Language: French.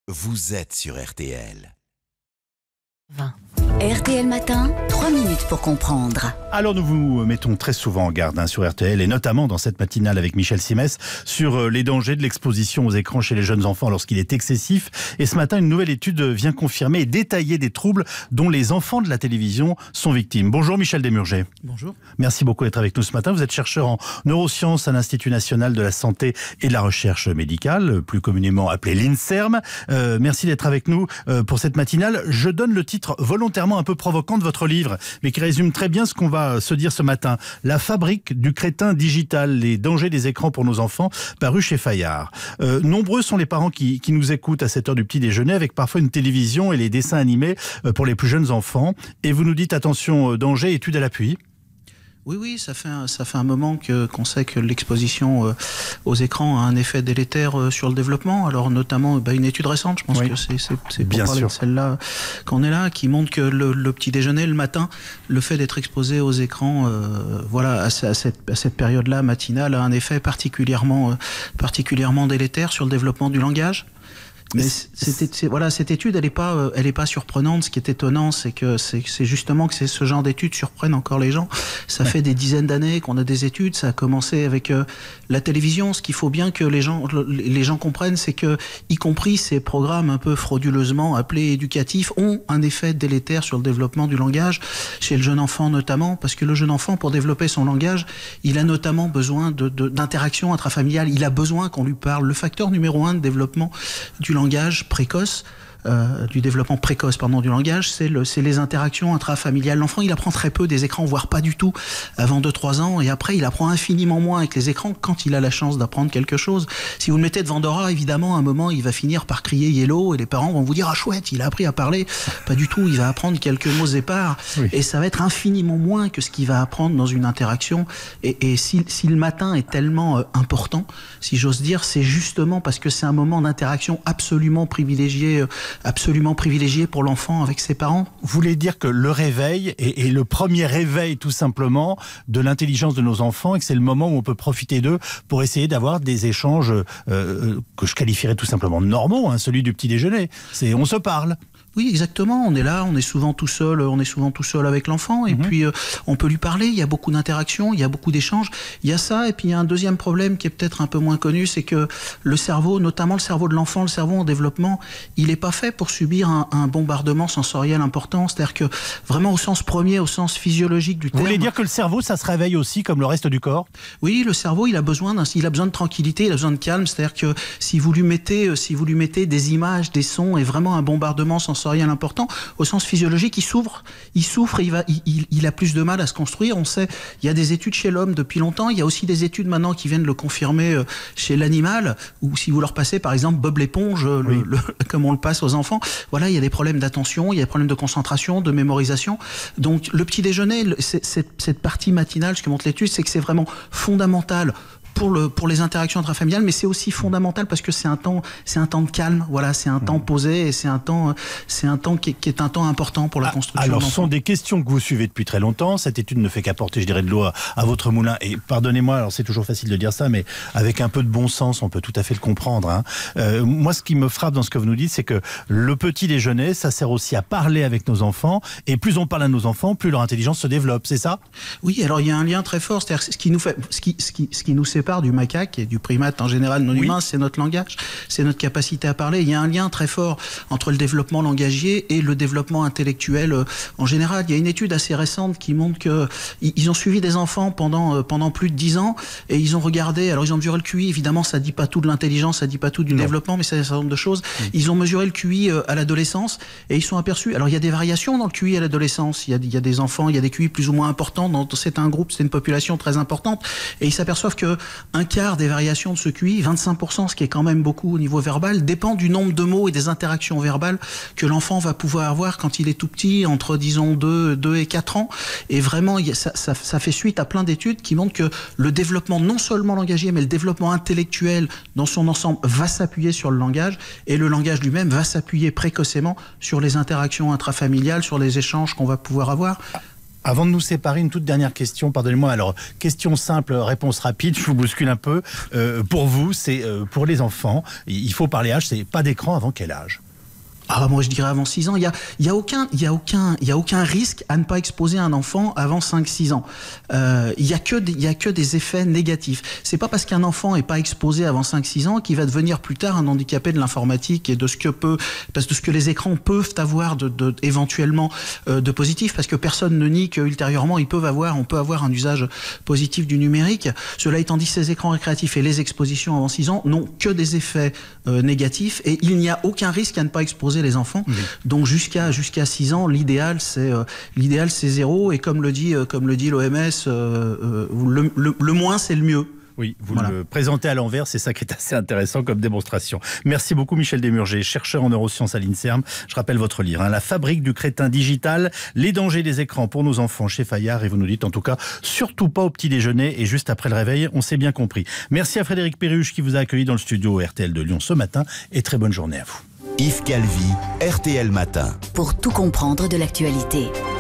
Vous êtes sur RTL. 20. RTL Matin, 3 minutes pour comprendre. Alors nous vous mettons très souvent en garde sur RTL et notamment dans cette matinale avec Michel Simès sur les dangers de l'exposition aux écrans chez les jeunes enfants lorsqu'il est excessif. Et ce matin, une nouvelle étude vient confirmer et détailler des troubles dont les enfants de la télévision sont victimes. Bonjour Michel Desmurger. Bonjour. Merci beaucoup d'être avec nous ce matin. Vous êtes chercheur en neurosciences à l'Institut national de la santé et de la recherche médicale, plus communément appelé l'INSERM. Merci d'être avec nous pour cette matinale. Je donne le titre volontairement un peu provocant de votre livre, mais qui résume très bien ce qu'on va se dire ce matin. La fabrique du crétin digital, les dangers des écrans pour nos enfants, paru chez Fayard. Nombreux sont les parents qui nous écoutent à cette heure du petit déjeuner, avec parfois une télévision et les dessins animés pour les plus jeunes enfants. Et vous nous dites, attention, danger, étude à l'appui. Oui, ça fait un moment qu'on sait que l'exposition aux écrans a un effet délétère sur le développement. Alors notamment une étude récente, je pense que c'est pour parler de celle-là qu'on est là, qui montre que le petit déjeuner le matin, le fait d'être exposé aux écrans, à cette période-là matinale, a un effet particulièrement délétère sur le développement du langage. Mais cette étude, elle est pas surprenante. Ce qui est étonnant, c'est justement que ce genre d'études surprennent encore les gens. Ça fait des dizaines d'années qu'on a des études. Ça a commencé avec la télévision. Ce qu'il faut bien que les gens comprennent, c'est que, y compris ces programmes un peu frauduleusement appelés éducatifs, ont un effet délétère sur le développement du langage, chez le jeune enfant notamment, parce que le jeune enfant, pour développer son langage, il a notamment besoin d'interaction intrafamiliale. Il a besoin qu'on lui parle. Le facteur numéro 1 de développement du langage précoce, du développement précoce du langage, c'est les interactions intrafamiliales. L'enfant, il apprend très peu des écrans, voire pas du tout, avant 2-3 ans, et après il apprend infiniment moins avec les écrans quand il a la chance d'apprendre quelque chose. Si vous le mettez devant Dora, évidemment, à un moment, il va finir par crier Yellow, et les parents vont vous dire « Ah chouette, il a appris à parler ». Pas du tout, il va apprendre quelques mots épars, et ça va être infiniment moins que ce qu'il va apprendre dans une interaction. Et si le matin est tellement important, si j'ose dire, c'est justement parce que c'est un moment d'interaction absolument privilégié pour l'enfant avec ses parents. Vous voulez dire que le réveil est le premier réveil tout simplement de l'intelligence de nos enfants et que c'est le moment où on peut profiter d'eux pour essayer d'avoir des échanges que je qualifierais tout simplement de normaux, celui du petit déjeuner. On se parle. Oui, exactement. On est là, on est souvent tout seul avec l'enfant, et puis on peut lui parler. Il y a beaucoup d'interactions, il y a beaucoup d'échanges. Il y a ça, et puis il y a un deuxième problème qui est peut-être un peu moins connu, c'est que le cerveau, notamment le cerveau de l'enfant, le cerveau en développement, il n'est pas fait pour subir un bombardement sensoriel important. C'est-à-dire que vraiment au sens premier, au sens physiologique du terme. Vous voulez dire que le cerveau, ça se réveille aussi comme le reste du corps? Oui, le cerveau, il a besoin de tranquillité, il a besoin de calme. C'est-à-dire que si vous lui mettez des images, des sons et vraiment un bombardement sensoriel important, au sens physiologique, il souffre et il a plus de mal à se construire. On sait, il y a des études chez l'homme depuis longtemps, il y a aussi des études maintenant qui viennent le confirmer chez l'animal, ou si vous leur passez par exemple Bob l'éponge, comme on le passe aux enfants, il y a des problèmes d'attention, il y a des problèmes de concentration, de mémorisation. Donc le petit déjeuner, cette partie matinale, ce que montre l'étude, c'est que c'est vraiment fondamental pour les interactions intrafamiliales, mais c'est aussi fondamental parce que c'est un temps de calme. C'est un temps posé, et c'est un temps qui est un temps important pour la construction. Alors, ce sont des questions que vous suivez depuis très longtemps. Cette étude ne fait qu'apporter, je dirais, de l'eau à votre moulin. Et pardonnez-moi, alors c'est toujours facile de dire ça, mais avec un peu de bon sens, on peut tout à fait le comprendre. Moi, ce qui me frappe dans ce que vous nous dites, c'est que le petit déjeuner, ça sert aussi à parler avec nos enfants. Et plus on parle à nos enfants, plus leur intelligence se développe. C'est ça? Oui. Alors, il y a un lien très fort. C'est-à-dire ce qui nous sépare du macaque et du primate en général non humain, c'est notre langage, c'est notre capacité à parler. Il y a un lien très fort entre le développement langagier et le développement intellectuel en général. Il y a une étude assez récente qui montre que ils ont suivi des enfants pendant plus de 10 ans et ils ont regardé, alors ils ont mesuré le QI, évidemment ça dit pas tout de l'intelligence, ça dit pas tout du développement, mais c'est un certain nombre de choses. Ils ont mesuré le QI à l'adolescence et ils sont aperçus, alors il y a des variations dans le QI à l'adolescence, il y a des enfants, il y a des QI plus ou moins importants, c'est un groupe, c'est une population très importante, et ils s'aperçoivent que un quart des variations de ce QI, 25%, ce qui est quand même beaucoup au niveau verbal, dépend du nombre de mots et des interactions verbales que l'enfant va pouvoir avoir quand il est tout petit, entre disons 2 et 4 ans. Et vraiment, ça fait suite à plein d'études qui montrent que le développement non seulement langagier, mais le développement intellectuel dans son ensemble va s'appuyer sur le langage, et le langage lui-même va s'appuyer précocement sur les interactions intrafamiliales, sur les échanges qu'on va pouvoir avoir. Avant de nous séparer, une toute dernière question, pardonnez-moi. Alors, question simple, réponse rapide, je vous bouscule un peu. Pour vous, c'est pour les enfants, il faut parler âge, c'est pas d'écran avant quel âge ? Moi, je dirais avant 6 ans. Il y a aucun risque à ne pas exposer un enfant avant 5-6 ans. Il y a que des effets négatifs. C'est pas parce qu'un enfant est pas exposé avant 5-6 ans qu'il va devenir plus tard un handicapé de l'informatique et de ce que les écrans peuvent avoir éventuellement de positif, parce que personne ne nie qu'ultérieurement on peut avoir un usage positif du numérique. Cela étant dit, ces écrans récréatifs et les expositions avant 6 ans n'ont que des effets négatifs, et il n'y a aucun risque à ne pas exposer les enfants. Oui. Donc jusqu'à 6 ans, l'idéal c'est 0, et comme le dit l'OMS, le moins c'est le mieux. Oui, vous le présentez à l'envers, c'est ça qui est assez intéressant comme démonstration. Merci beaucoup Michel Desmurger, chercheur en neurosciences à l'INSERM. Je rappelle votre livre, La fabrique du crétin digital, les dangers des écrans pour nos enfants, chez Fayard, et vous nous dites en tout cas, surtout pas au petit déjeuner et juste après le réveil, on s'est bien compris. Merci à Frédéric Perruche qui vous a accueilli dans le studio RTL de Lyon ce matin, et très bonne journée à vous. Yves Calvi, RTL Matin. Pour tout comprendre de l'actualité.